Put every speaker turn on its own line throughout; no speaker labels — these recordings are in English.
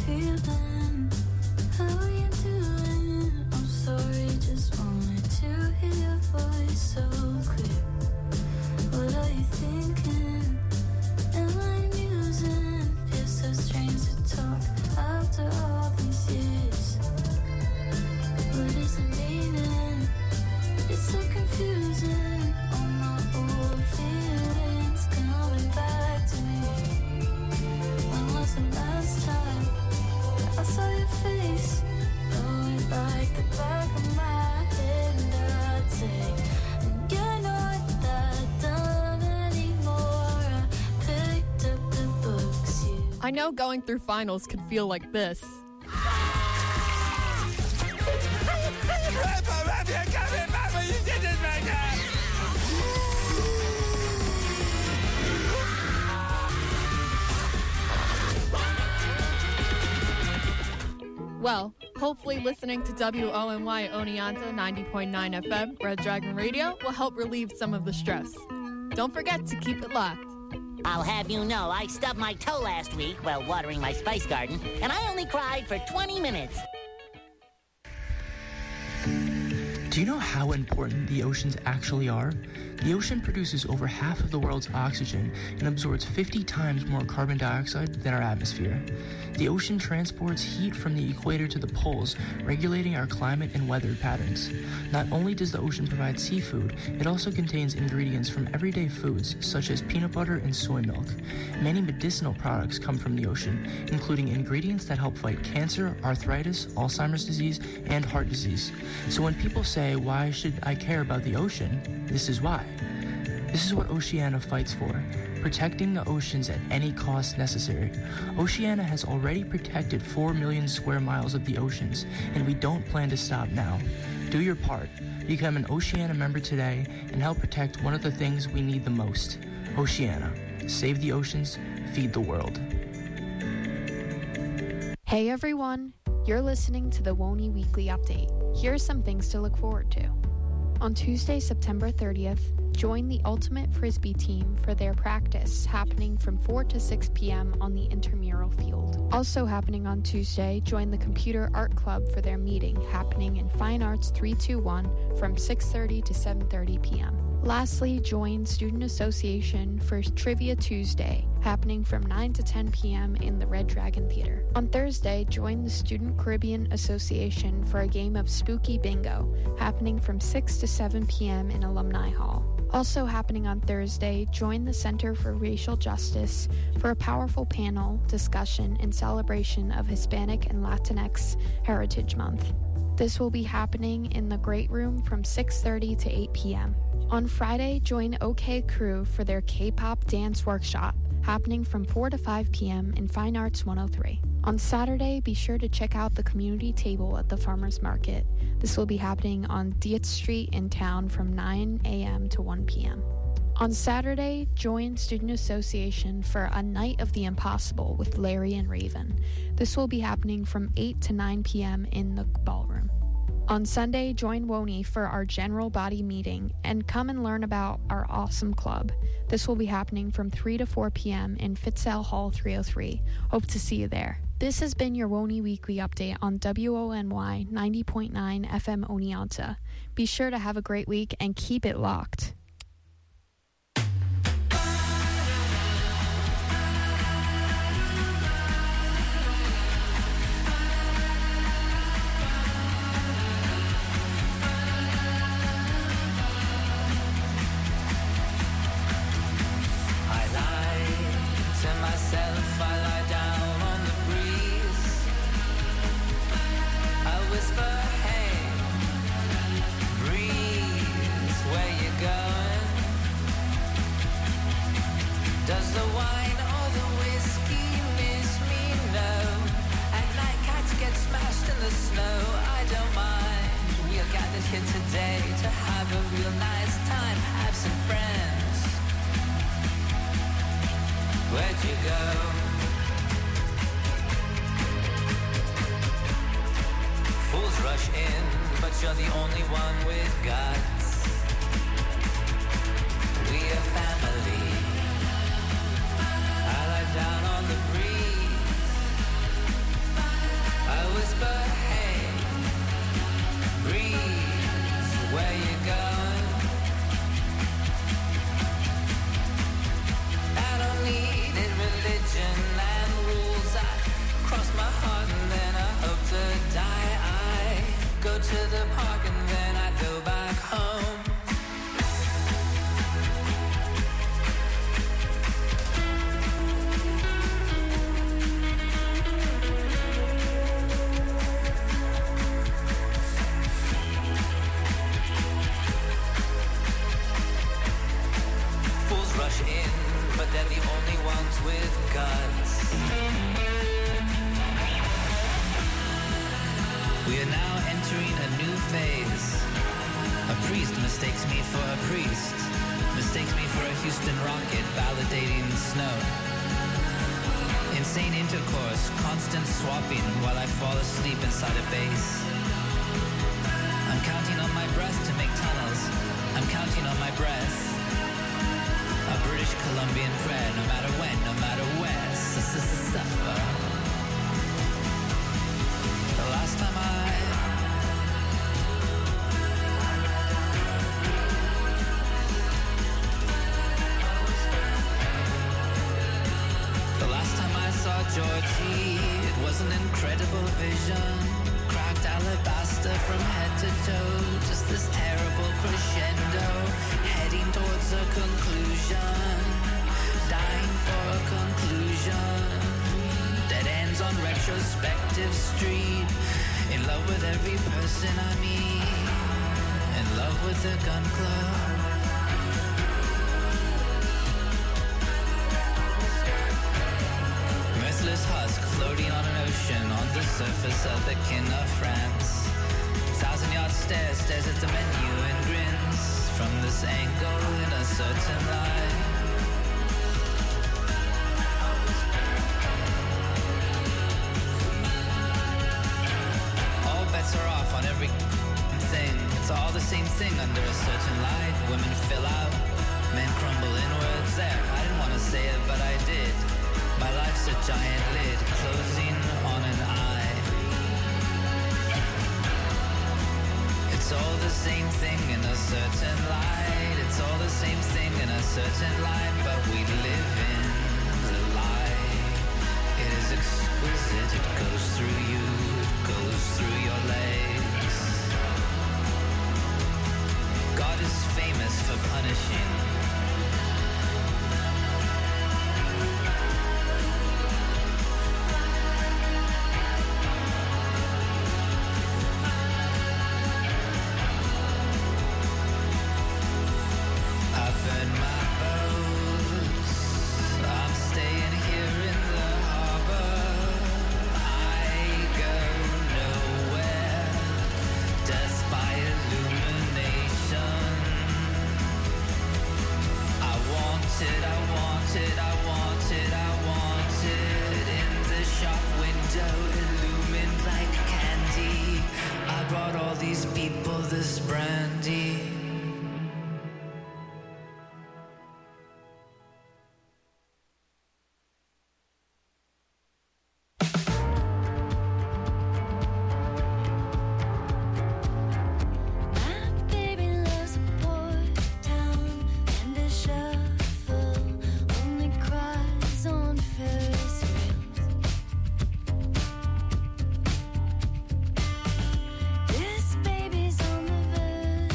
feeling? How you doing? I'm sorry, just wanted to hear your voice so clear. What are you thinking? Am I amusing? Feels so strange to talk after all these years. What is the meaning? It's so confusing. All my old feelings coming back to me. When was the last time I saw your face? Going like the back of my head, and I'd say, you're not that dumb anymore. I picked up the books you...
I know going through finals could feel like this. Well, hopefully listening to WONY Oneonta 90.9 FM, Red Dragon Radio, will help relieve some of the stress. Don't forget to keep it locked.
I'll have you know, I stubbed my toe last week while watering my spice garden, and I only cried for 20 minutes.
Do you know how important the oceans actually are? The ocean produces over half of the world's oxygen and absorbs 50 times more carbon dioxide than our atmosphere. The ocean transports heat from the equator to the poles, regulating our climate and weather patterns. Not only does the ocean provide seafood, it also contains ingredients from everyday foods, such as peanut butter and soy milk. Many medicinal products come from the ocean, including ingredients that help fight cancer, arthritis, Alzheimer's disease, and heart disease. So when people say, why should I care about the ocean? This is why. This is what Oceana fights for, protecting the oceans at any cost necessary. Oceana has already protected 4 million square miles of the oceans, and we don't plan to stop now. Do your part. Become an Oceana member today and help protect one of the things we need the most. Oceana. Save the oceans, feed the world.
Hey everyone, you're listening to the WONY Weekly Update. Here are some things to look forward to. On Tuesday, September 30th, join the Ultimate Frisbee team for their practice happening from 4 to 6 p.m. on the intramural field. Also happening on Tuesday, join the Computer Art Club for their meeting happening in Fine Arts 321 from 6:30 to 7:30 p.m. Lastly, join Student Association for Trivia Tuesday, happening from 9 to 10 p.m. in the Red Dragon Theater. On Thursday, join the Student Caribbean Association for a game of Spooky Bingo, happening from 6 to 7 p.m. in Alumni Hall. Also happening on Thursday, join the Center for Racial Justice for a powerful panel discussion in celebration of Hispanic and Latinx Heritage Month. This will be happening in the Great Room from 6:30 to 8 p.m. On Friday, join OK Crew for their K-pop dance workshop, happening from 4 to 5 p.m. in Fine Arts 103. On Saturday, be sure to check out the community table at the Farmers Market. This will be happening on Dietz Street in town from 9 a.m. to 1 p.m. On Saturday, join Student Association for a Night of the Impossible with Larry and Raven. This will be happening from 8 to 9 p.m. in the ballroom. On Sunday, join WONY for our general body meeting and come and learn about our awesome club. This will be happening from 3 to 4 p.m. in Fitzell Hall 303. Hope to see you there. This has been your WONY Weekly Update on WONY 90.9 FM Oneonta. Be sure to have a great week and keep it locked.
Does the wine or the whiskey miss me? No. At night cats get smashed in the snow. I don't mind. We are gathered here today to have a real nice time. Have some friends. Where'd you go? Fools rush in, but you're the only one with guts. We are family. I lie down on the breeze. to the park and then I'd go back home. Fools rush in, but they're the only ones with guts. We are now entering a new phase. A priest mistakes me for a priest, mistakes me for a Houston rocket validating the snow. Insane intercourse, constant swapping while I fall asleep inside a base. I'm counting on my breath to make tunnels. I'm counting on my breath. A British Columbian prayer, no matter when, no matter where. Suffer. The last time I saw Georgie, it was an incredible vision. Cracked alabaster from head to toe, just this terrible crescendo, heading towards a conclusion, dying for a conclusion. Dead ends on Retrospective Street, in love with every person I meet, in love with the gun club. Merciless husk floating on an ocean on the surface of the kin of France. 1,000-yard stare stares at the menu and grins from this angle in a certain light. All bets are off on every thing. It's all the same thing under a certain light. Women fill out, men crumble inwards. There, I didn't want to say it, but I did. My life's a giant lid closing on an eye. It's all the same thing in a certain light. It's all the same thing in a certain light, but we live in the light. It is exquisite, it goes through you, it goes through your legs. God is famous for punishing.
This baby's on the verge.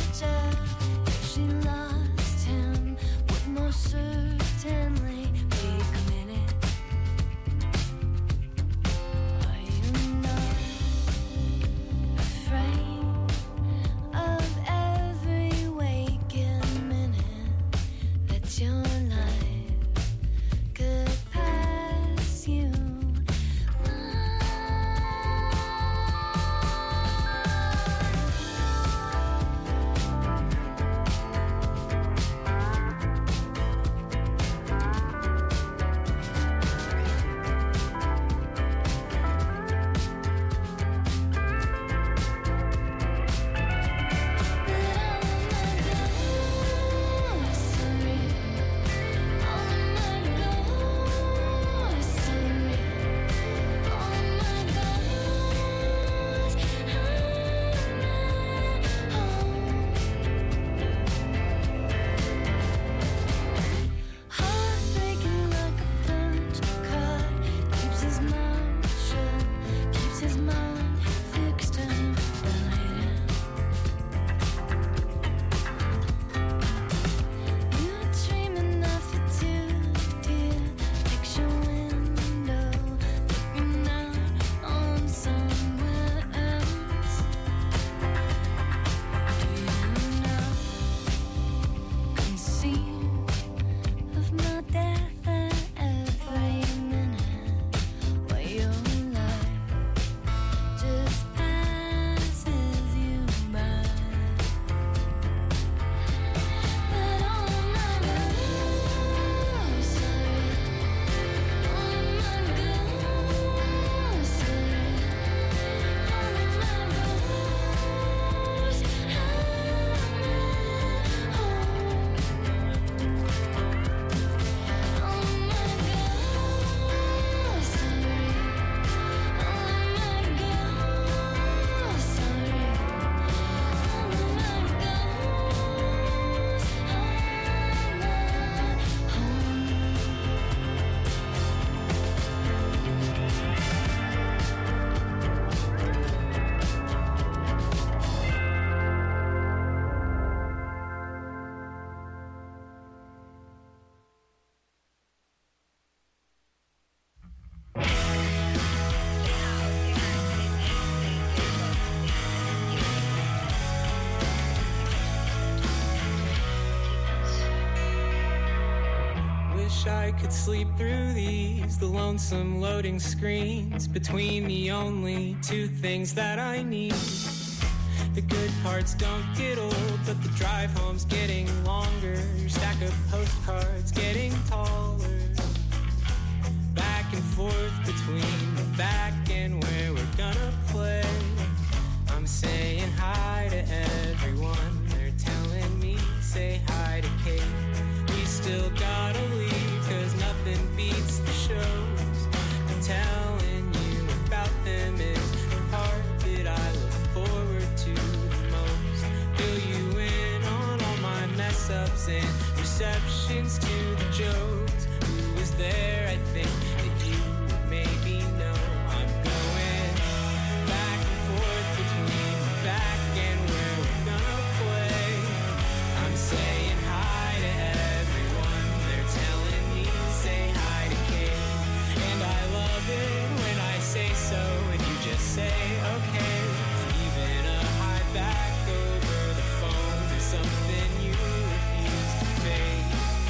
could sleep through these, the lonesome loading screens between the only two things that I need. The good parts don't get old, but the drive home's getting longer. Stack of postcards getting taller. Back and forth between the back and where we're gonna play. I'm saying hi to everyone. They're telling me say hi to Kate. We still gotta leave, cause nothing beats the shows. I'm telling you about them is the part that I look forward to the most. Fill you in on all my mess ups and receptions to the jokes. Who was there? I think that you would maybe know. I'm going back and forth between the back and where we're gonna play. I'm saying hi to everyone. They're telling me say hi to Kate. And I love it when I say so and you just say okay. Even a high back over the phone is something you refuse to fake.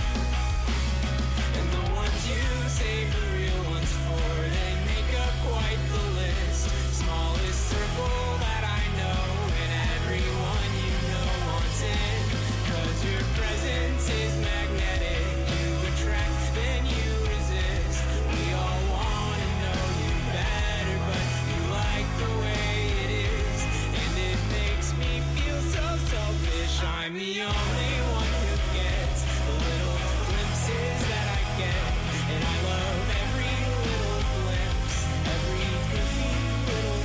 And the ones you save the real ones for, they make up quite the list. Smallest circle that I know, and everyone you know wants in. Cause your presence is magnetic. You attract, then you resist. We all wanna know you better, but you like the way it is. And it makes me feel so selfish. I'm the only one who gets the little glimpses that I get. And I love every little glimpse, every goofy little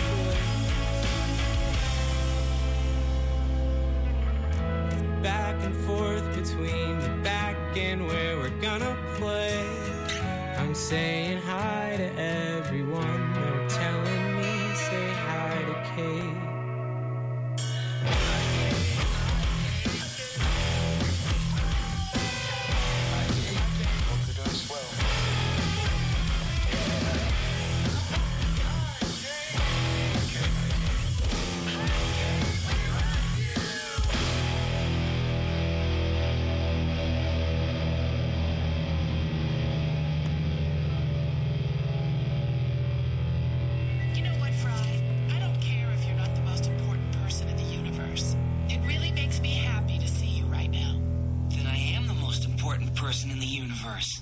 glimpse. Back and forth between the back and where we're gonna play. I'm saying hi to everyone. They're telling me say hi to Kate.
You know what, Fry? I don't care if you're not the most important person in the universe. It really makes me happy to see you right now.
Then I am the most important person in the universe.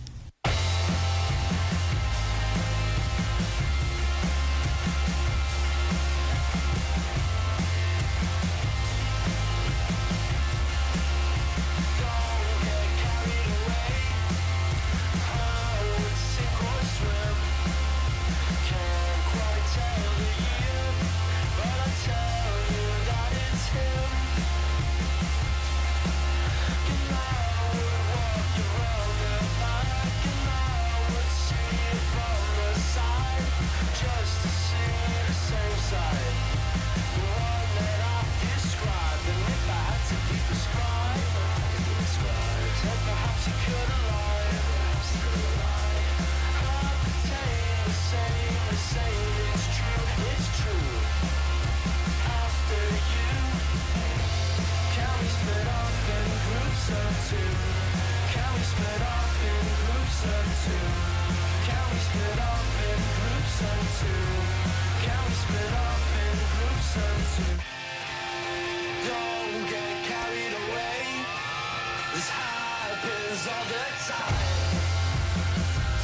Don't get carried away. This happens all the time.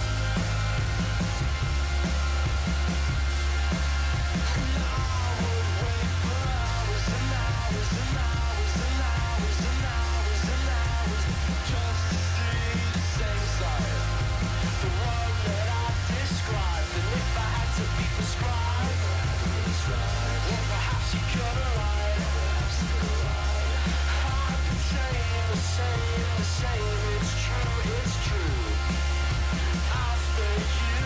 And I would wait for hours and hours and hours and hours and hours and hours just to see the same side. The one that I described. And if I had to be prescribed, well, perhaps you could align. I could say the same, it's true. After you.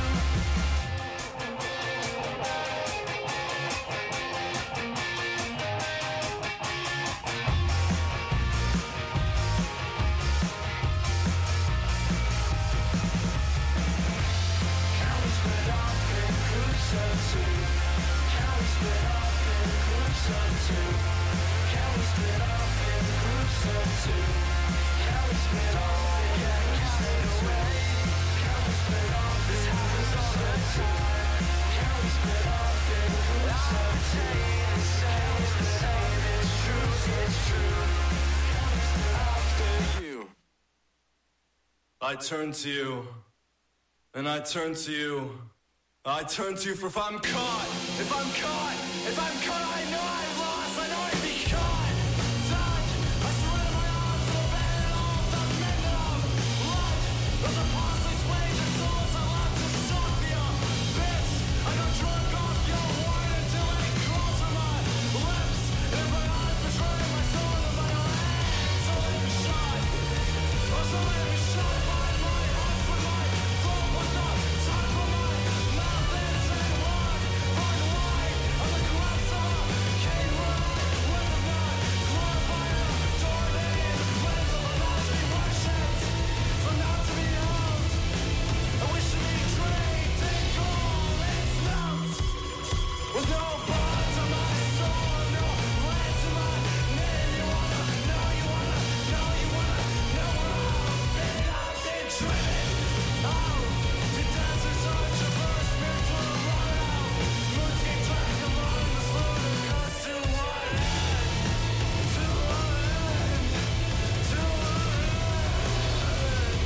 Can we split off in groups of two? Can we split off in groups of two? Can we split off in groups of two? Can we split off in groups of two?
I turn to you, and I turn to you. I turn to you for if I'm caught, if I'm caught, if I'm caught, I know I lost, I know I'd be caught. Touch, I surrender my arms to abandon all the men that I've loved. Those are parsley ways and souls I love to suck the abyss. I got drunk off your wine until it crawls from my lips. And if my eyes betray my soul, if I don't end, so let me shine. Oh, so let me shine by my heart for my throat with the top of my mouth and say walk, find wide on the collapse of a cave run with a blood, glorified adored in the flames of a lost me worshipped for not to be held. I wish to be draped in gold and snout with no bonds on my soul, no right to my name. You wanna know, you wanna know, you wanna know what I've been driven. Oh, to dancers on traverse, spiritual run out. Moons get dragged along the slow to cut to one end, to one end, to one end.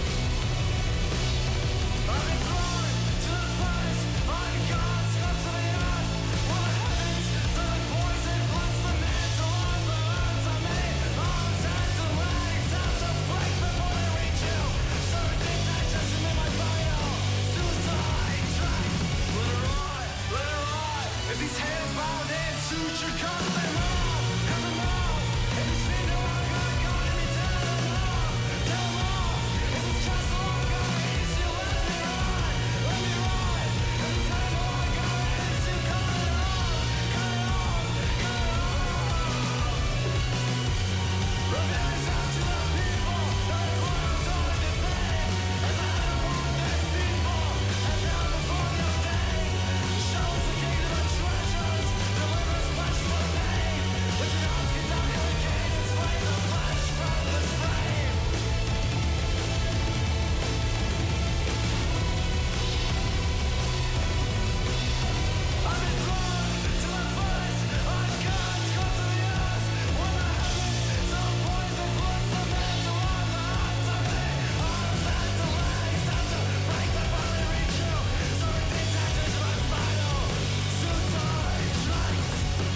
I'm drawn to the furnace, on God's come to the earth. Will the heavens to the poison, bless the mantle on the lands I made. Arms, hands, and legs have to break before they reach you. Certain things I just in my bio. Suicide track. Let it rot, let it rot. If these hands bound in suture, cut them off, cut them off. If it's feet no longer got me, tell them off, tell them off. If it's just no longer is you, let me run, let me run. If it's head no longer is you, cut it off, cut it off, cut it off. Revenge out to the people that close on the pain. As I had won this people, and now before your day, shows the king of the treasures, delivers flesh for pain. With your arms get down your cadence, flame the flesh from this flame. I've been drawn to the furnace, on God's come to the earth. When the heavens, some poison bloods the mantle on the hearts of me. Arms, hands, and legs have to break before they reach you. Certain things I just my final suicide strikes.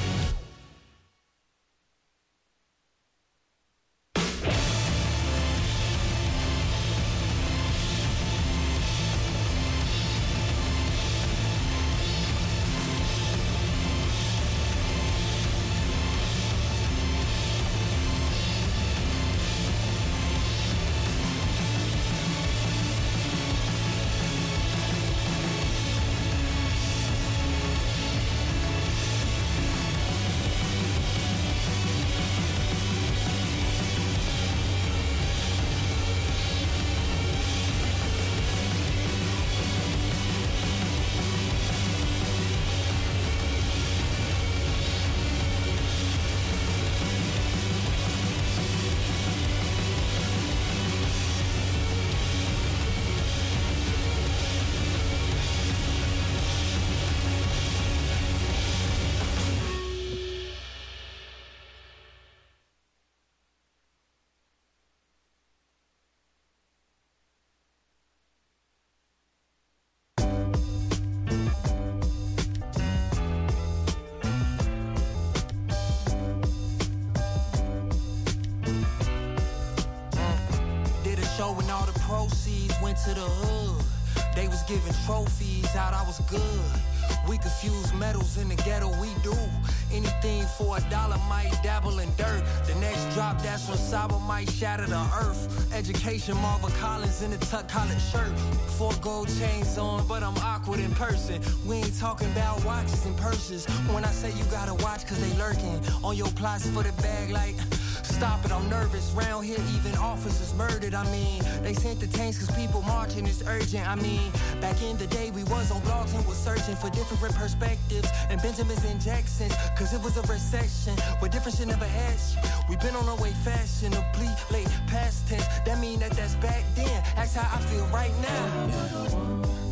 Did a show and all the proceeds went to the hood. They was giving trophies out, I was good. We could fuse metals in the ghetto, we do. Anything for $1 might dabble in dirt. The next drop, that's when Saba might shatter the earth. Education, Marva Collins in a tuck collared shirt. 4 gold chains on, but I'm awkward in person. We ain't talking about watches and purses. When I say you gotta watch, cause they lurking on your plots for the bag, like, stop it, I'm nervous. Round here, even officers murdered. I mean, they sent the tanks cause people marching, it's urgent. I mean, back in the day, we was on blogs and was searching for different perspectives and Benjamins and Jacksons, cause it was a recession where different shit never had shit. We been on our way fashionably, late past tense. That mean that that's back then. That's how I feel right now.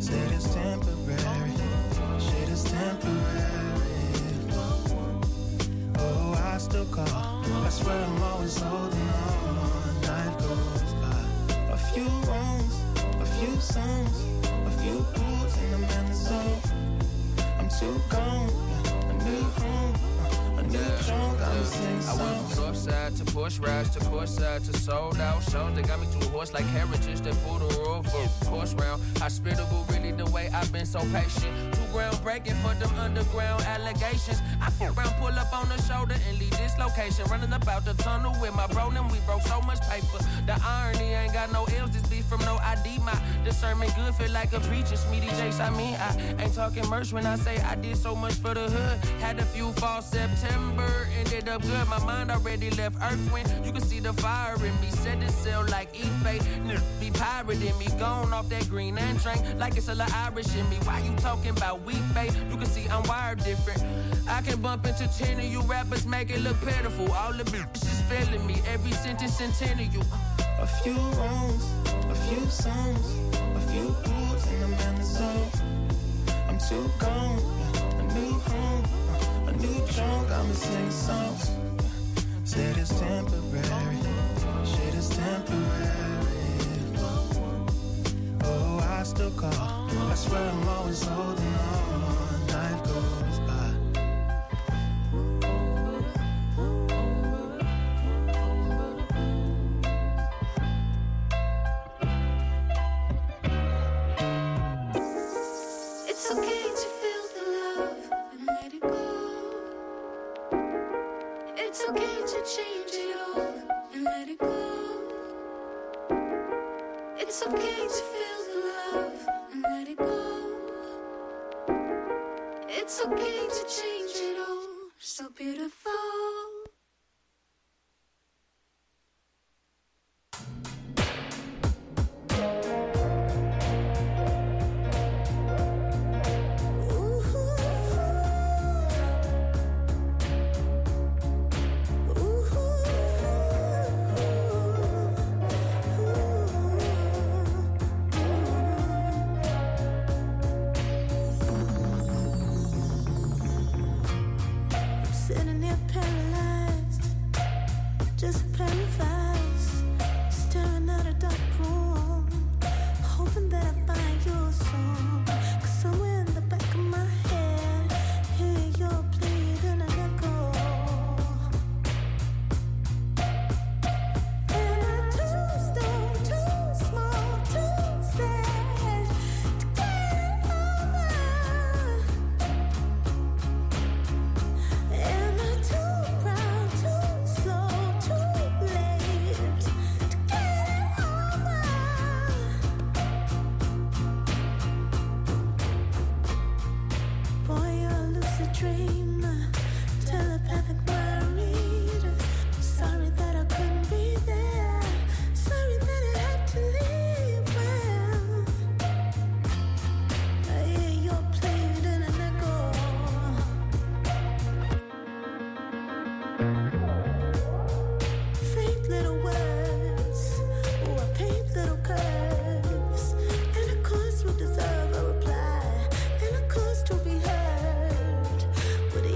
Shit is temporary. Shit is temporary. Oh, I still call. I swear I'm always holding on. Life goes by. A few wrongs, a few songs, a few boots in the man's zone. I'm too gone. A new home.
I went from north side to Porsche rides to course side to sold out shows. They got me to a horse like heritage. They pulled a roll for course round. Hospitable, really the way I've been so patient. Too groundbreaking for them underground allegations. I fuck around, pull up on the shoulder and leave this location. Running about the tunnel with my bro, and we broke so much paper. The irony ain't got no L's, this beef from no ID. My discernment good, feel like a preacher. Smeedy Jakes, I mean, I ain't talking merch when I say I did so much for the hood. Had a few false September, ended up good. My mind already left Earth when you can see the fire in me. Set it sail like eBay. Be pirating me, gone off that green and drink like it's a little Irish in me. Why you talking about weak, babe? You can see I'm wired different. I can bump into 10 of you rappers, make it look pitiful. All the bitches feeling me, every sentence centennial.
A few wrongs, a few songs, a few boots in the man's zone. I'm too gone, a new home, a new drunk, I'ma sing songs. Shit is temporary, shit is temporary. Oh, I still call, I swear I'm always holding on. Life goes by.
It's okay to feel the love and let it go. It's okay to change it all and let it go. It's okay to feel the love and let it go. It's okay to change it all. So beautiful.
Sitting here paralyzed, just paralyzed, staring at a dark room, hoping that I find your song. 'Cause somewhere in the back of my head, hear your plea and an echo. Am I too stoned, too small, too sad to get over? Am I too proud, too slow, too late to get it over? Boy, you're a lucid dreamer, telepathic mind. Sorry that I couldn't be there. Sorry that I had to leave. Well, I hear your playing in an echo. Faint little words, oh, I paint little curves, and of course will deserve a reply, and of course to be heard. Would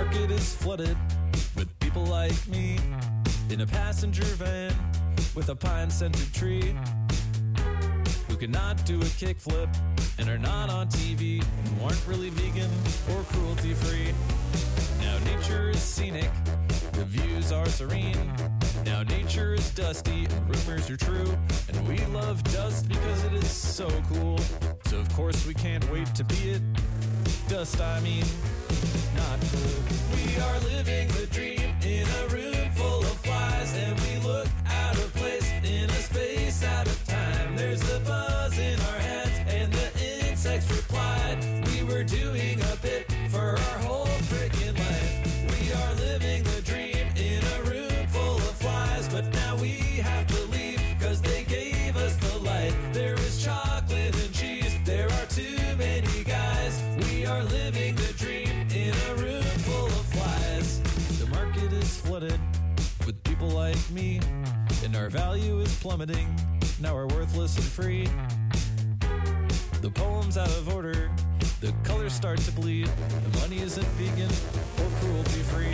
market is flooded with people like me in a passenger van with a pine-scented tree who cannot do a kickflip and are not on TV, who aren't really vegan or cruelty-free. Now nature is scenic, reviews are serene. Now nature is dusty and rumors are true. And we love dust because it is so cool. So of course we can't wait to be it. Dust, I mean, not cool. We are living the dream in a room full of flies, and we look out of place in a space out of time. There's a buzz in our heads and the insects replied. We were doing a bit for our whole freaking life. We are living the dream in a room full of flies, but now we have to leave because they gave us the light. There is chocolate and cheese, there are too many guys. We are living the dream in a room full of flies. The market is flooded with people like me, and our value is plummeting. Now we're worthless and free. The poem's out of order, the colors start to bleed. The money isn't vegan or cruelty-free.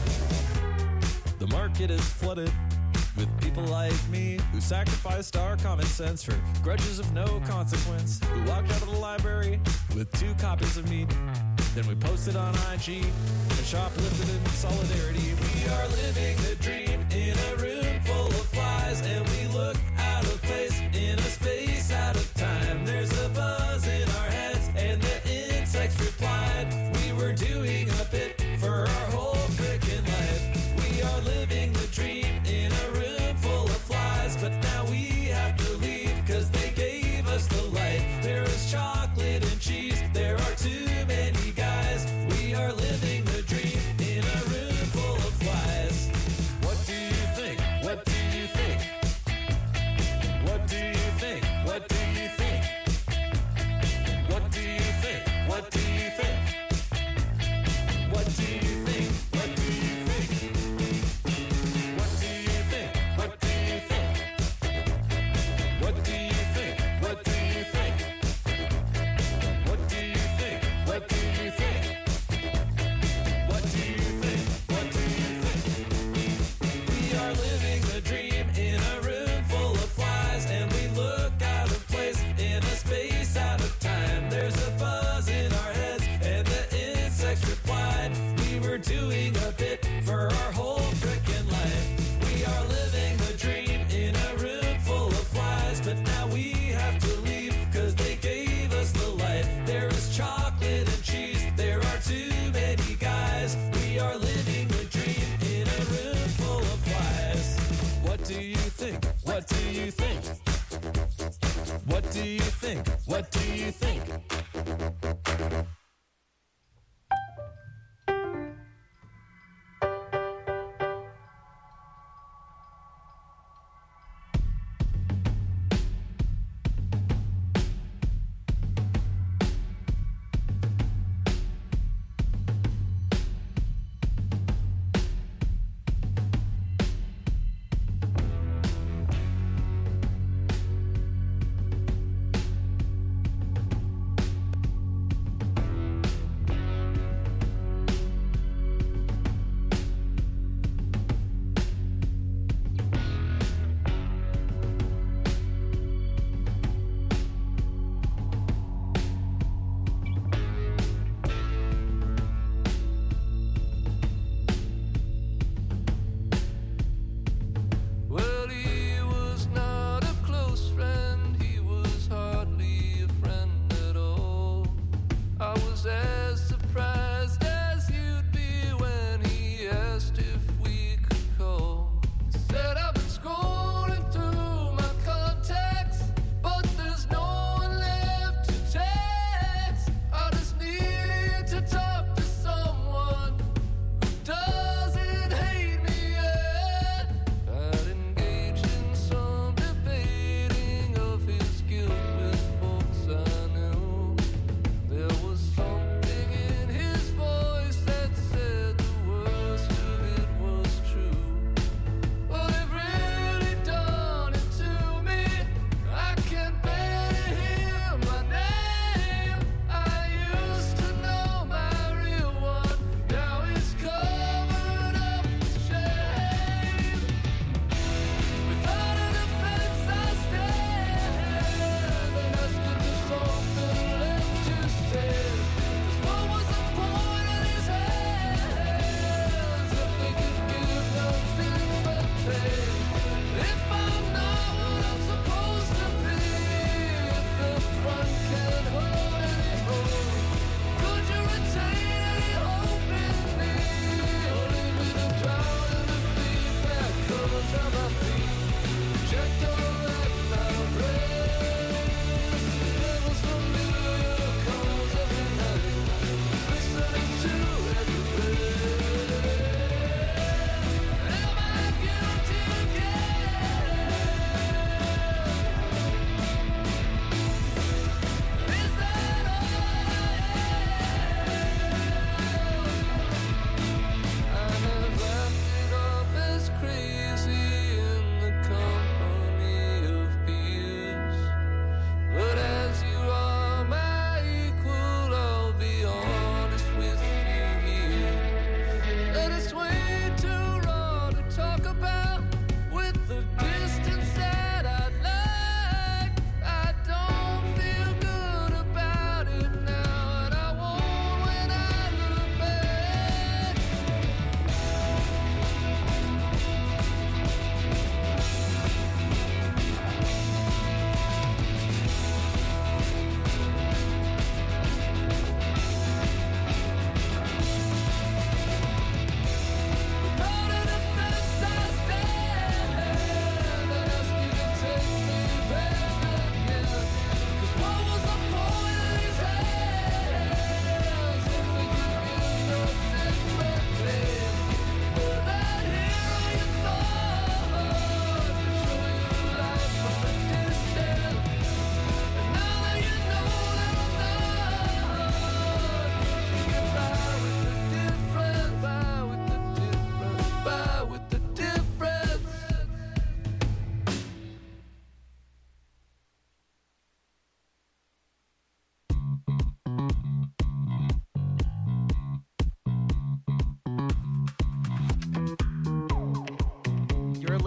The market is flooded with people like me who sacrificed our common sense for grudges of no consequence, who walked out of the library with 2 copies of meat. Then we posted on IG and shoplifted in solidarity. We are living the dream in a room full of flies, and we look out of place in a space out of time. There's a buzz in our heads and the insects replied. We were doing a bit for our whole freaking life. We are living the dream in a room full of flies, but now we have to leave because they gave us the light. There is chocolate and cheese, there are too many guys. We are living the dream in a room full of flies.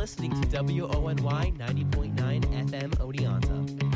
listening to WONY 90.9 FM Oneonta.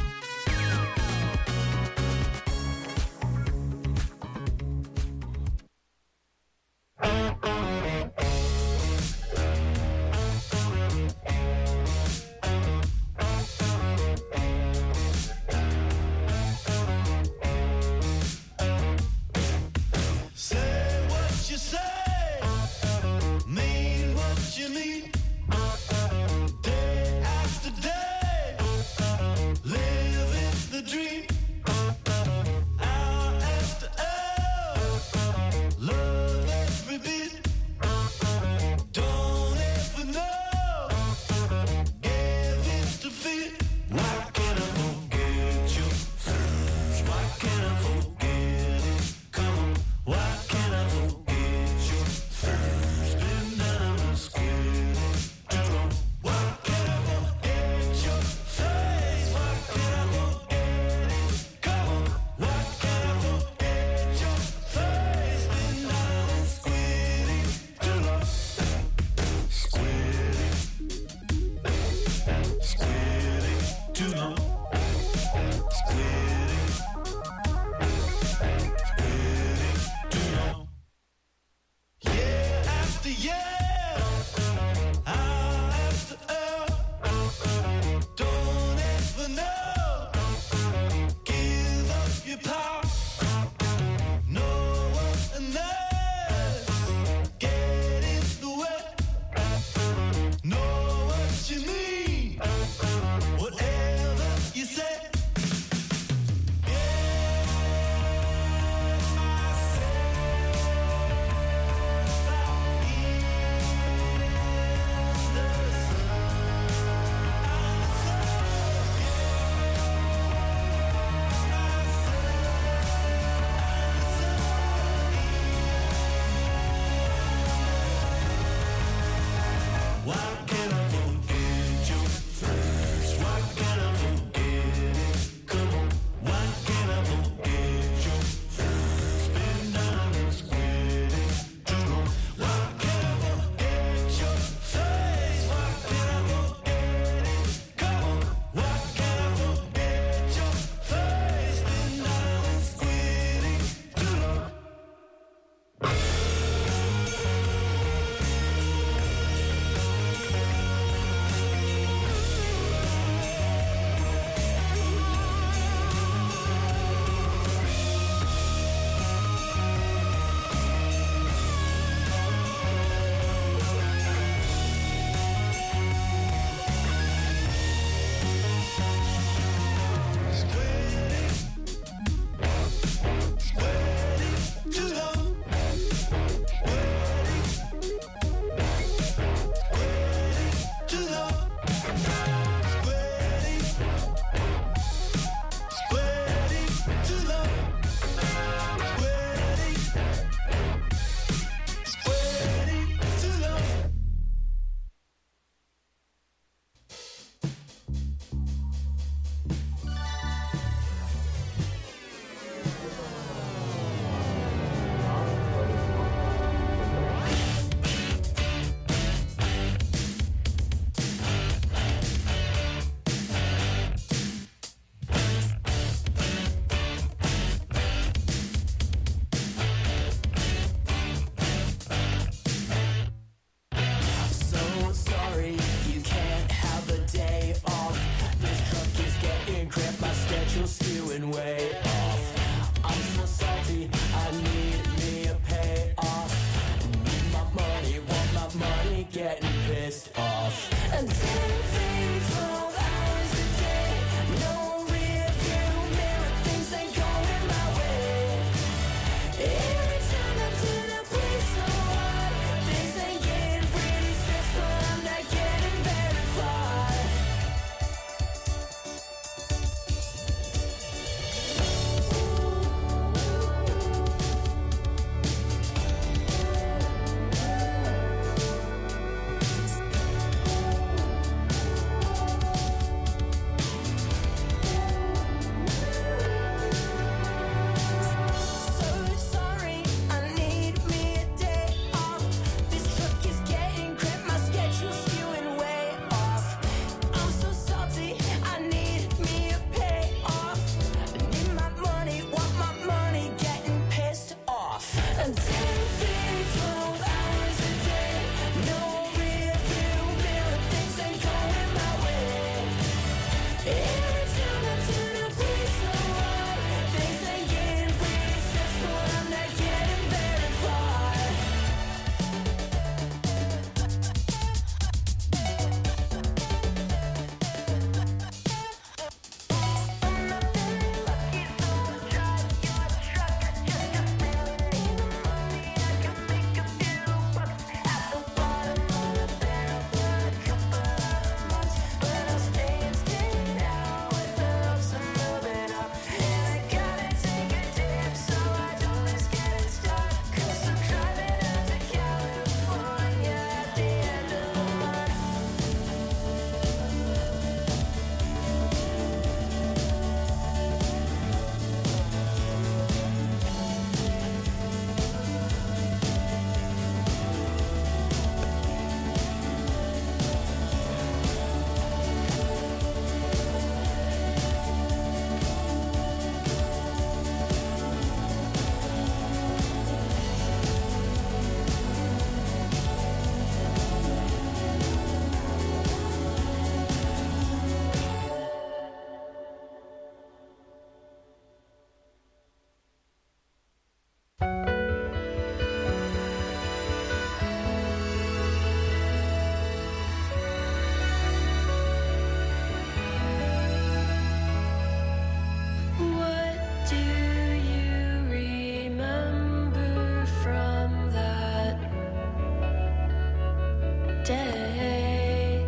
stay.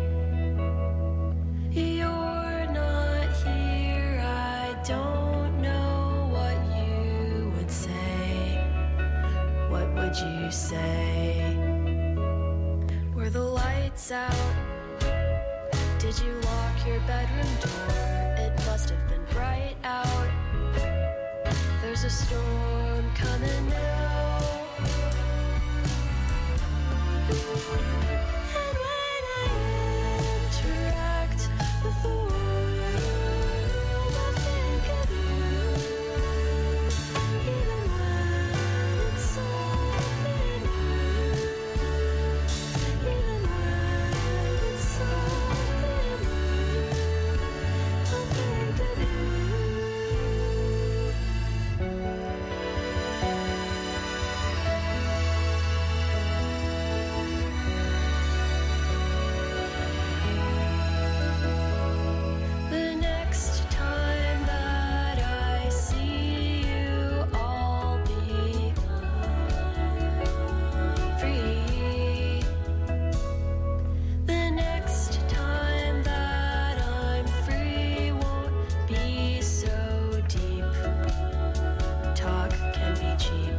You're not here, I don't know what you would say. What would you say? Were the lights out? Did you lock your bedroom door? It must have been bright out. There's a storm coming now. And when I interact with the world, I think of you. Even when it's something new. Even when it's something new, I think of you. The next time that I see you, I'll be free. The next time that I'm free won't be so deep. Talk can be cheap.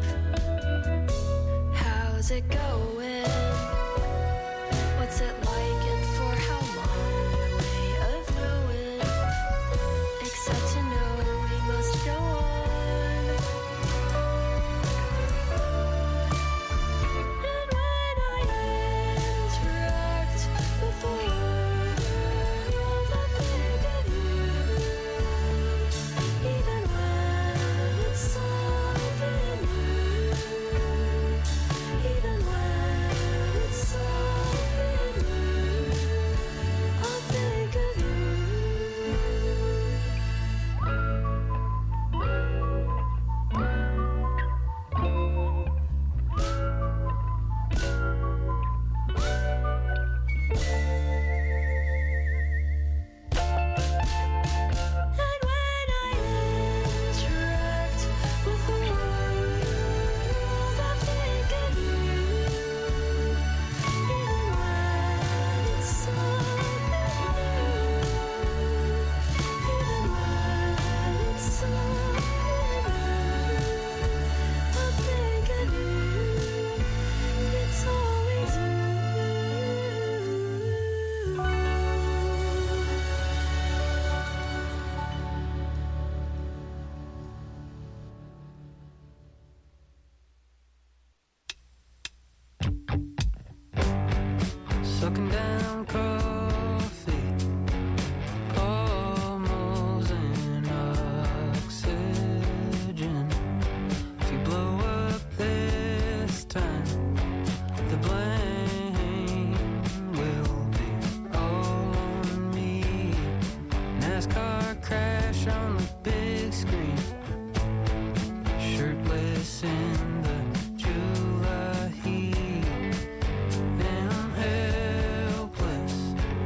How's it going? What's it like and for how long? No way of knowing, except to know we must go on. And when I interact with the world, I think of you. Even when it's something new. Even when it's something new, I'll think of you. And when I interact with the world, I think of you. Even when it's something new. Even when it's something new, I think of you. It's always you.
Sucking down coffee, almost in oxygen. If you blow up this time, the blame will be all on me. NASCAR crash on the big screen, shirtless in the July heat. And I'm helpless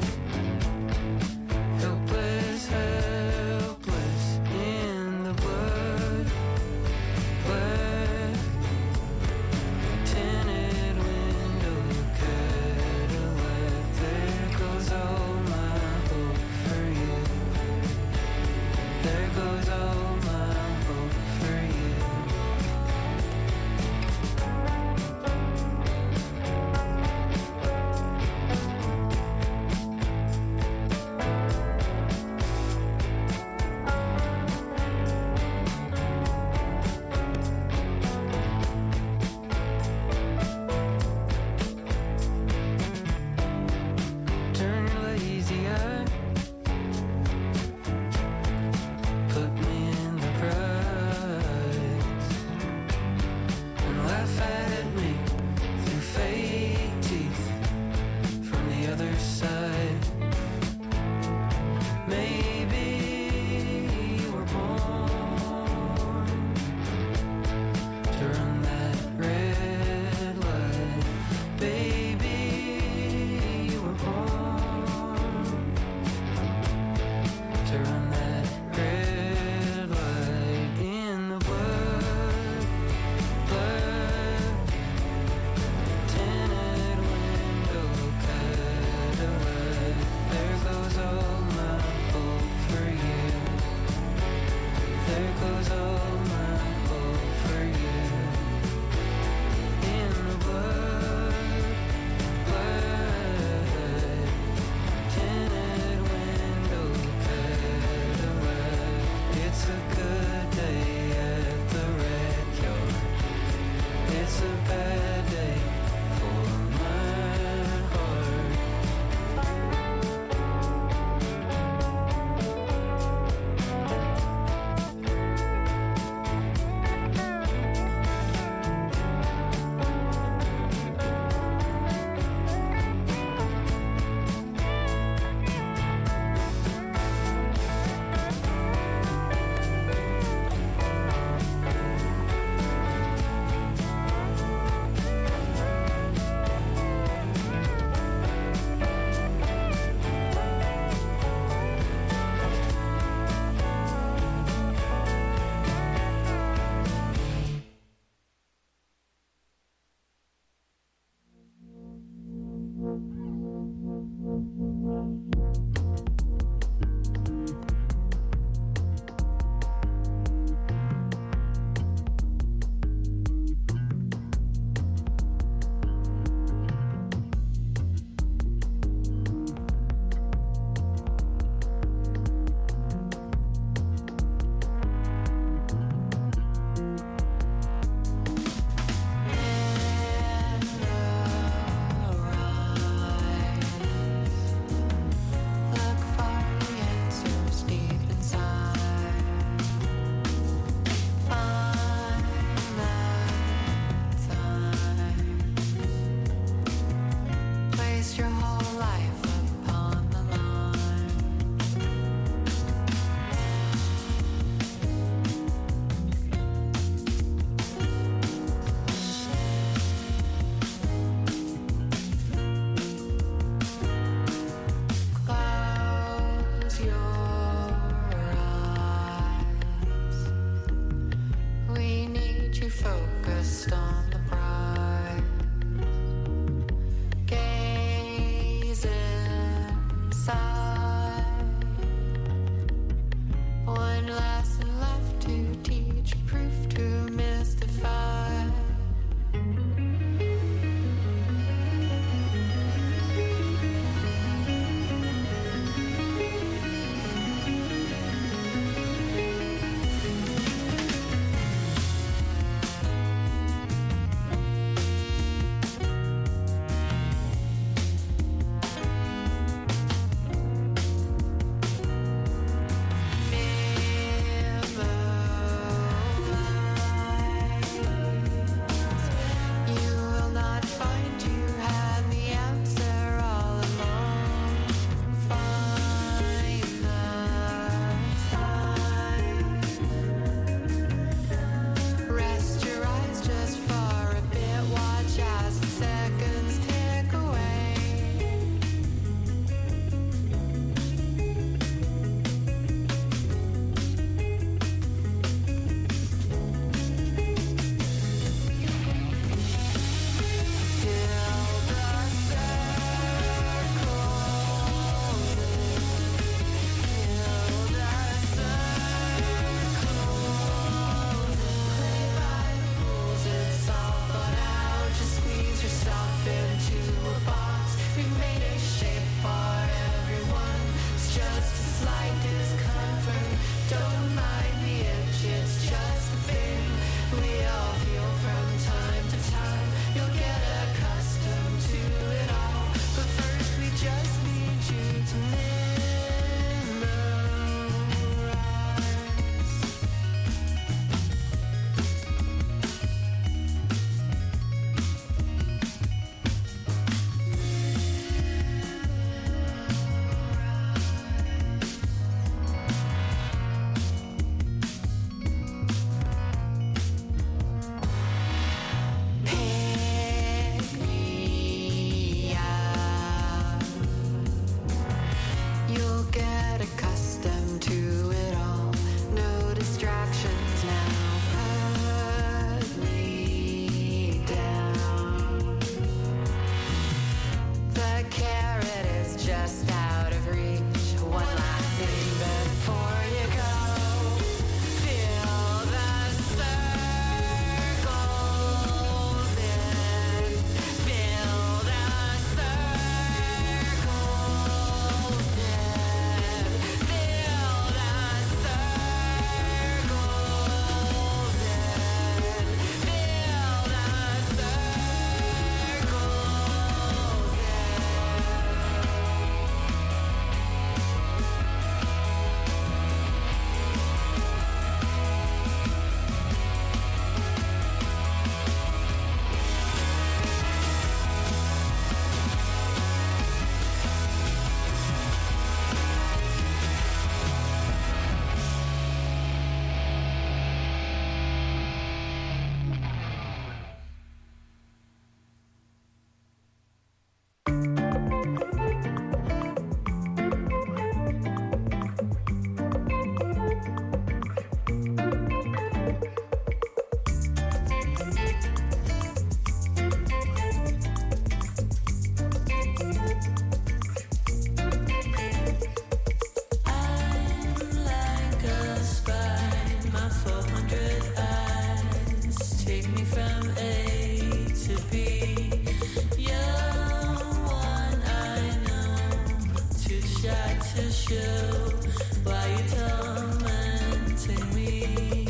to show why you tormenting me.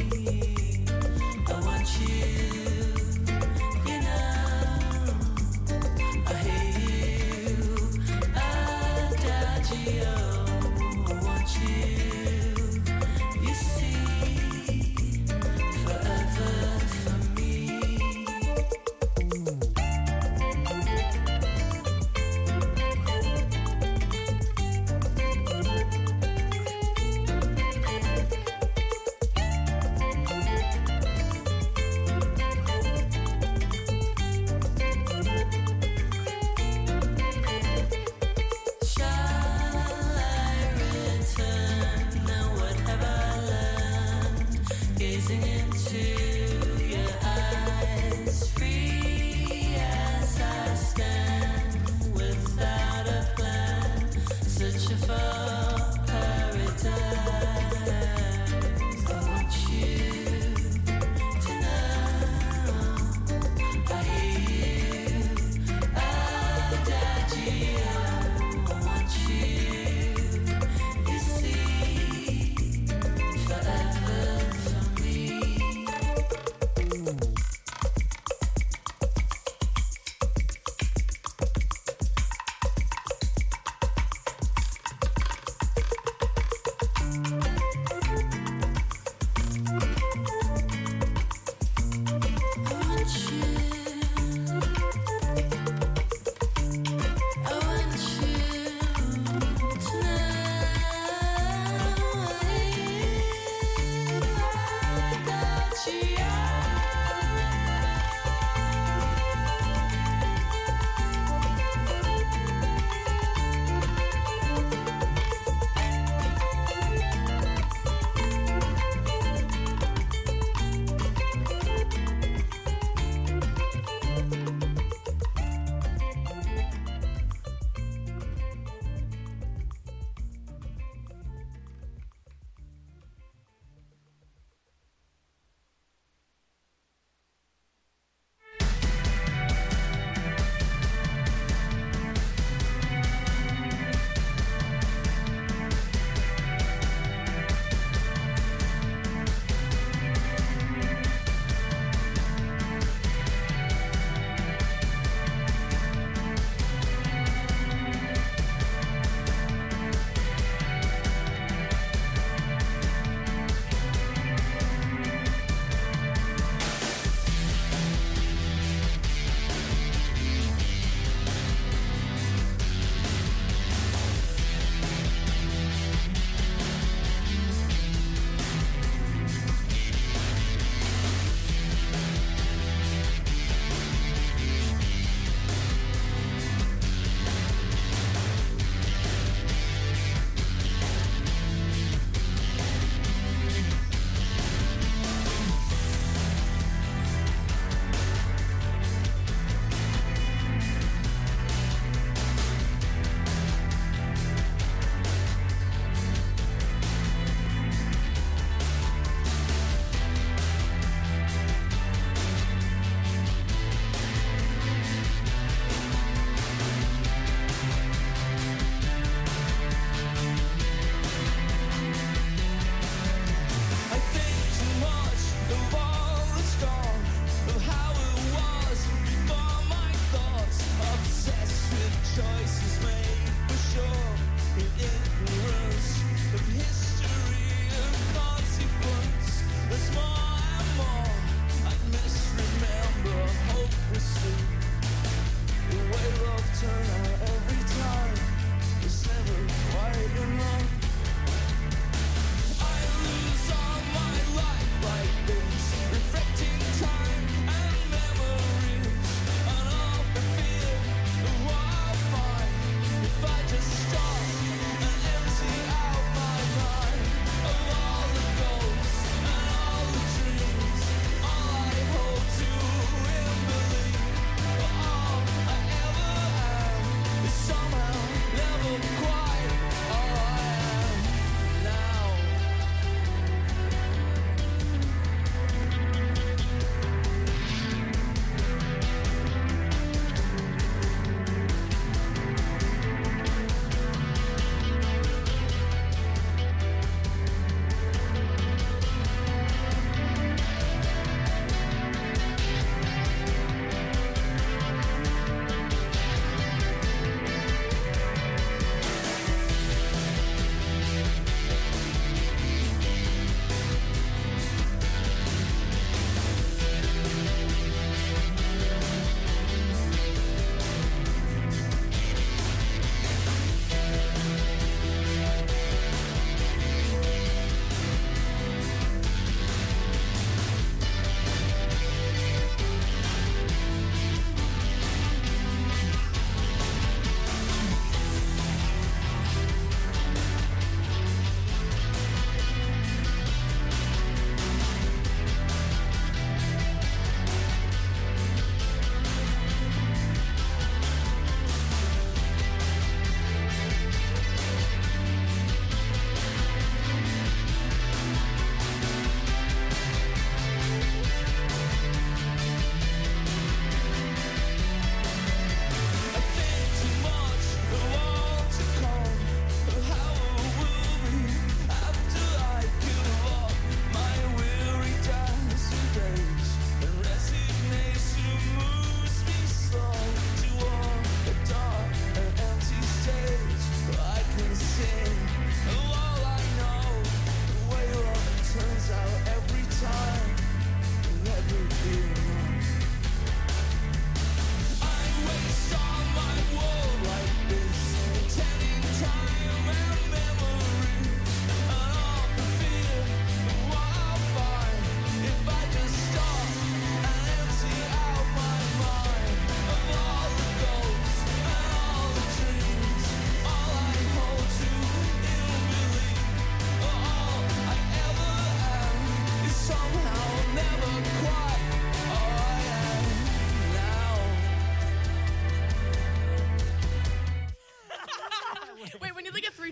I want you, you know. I hate you, Adagio. I want you, you see, forever for me.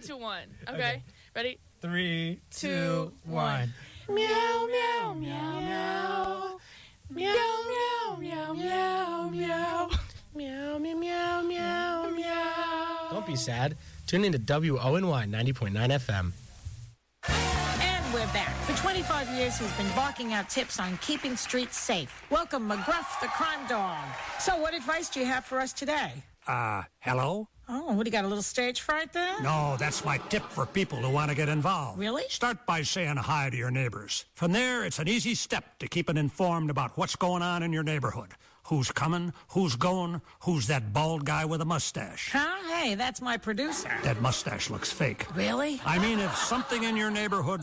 2, 1. Okay. Ready?
3, 2, 1.
Meow, meow, meow, meow. Meow, meow, meow, meow, meow. Meow, meow, meow, meow, meow.
Don't be sad. Tune in to WONY 90.9 FM.
And we're back. For 25 years, he's been barking out tips on keeping streets safe. Welcome, McGruff, the crime dog. So what advice do you have for us today?
Hello?
Oh, what, do you got a little stage fright there?
No, that's my tip for people who want to get involved.
Really?
Start by saying hi to your neighbors. From there, it's an easy step to keeping informed about what's going on in your neighborhood. Who's coming, who's going, who's that bald guy with a mustache.
Huh? Hey, that's my producer.
That mustache looks fake.
Really?
I mean, if something in your neighborhood